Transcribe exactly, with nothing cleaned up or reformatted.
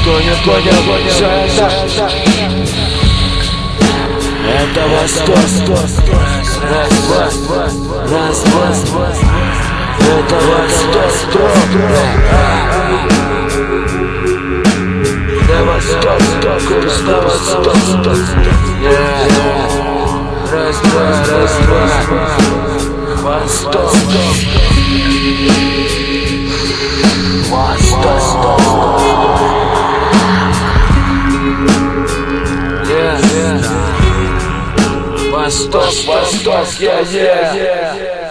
Кто не понял, все это Это Восток. Раз, два, раз, два. Это Восток. Да Восток, курс на Восток. Раз, два, раз, два. Восток. Восток. Восток, Восток, yeah, yeah.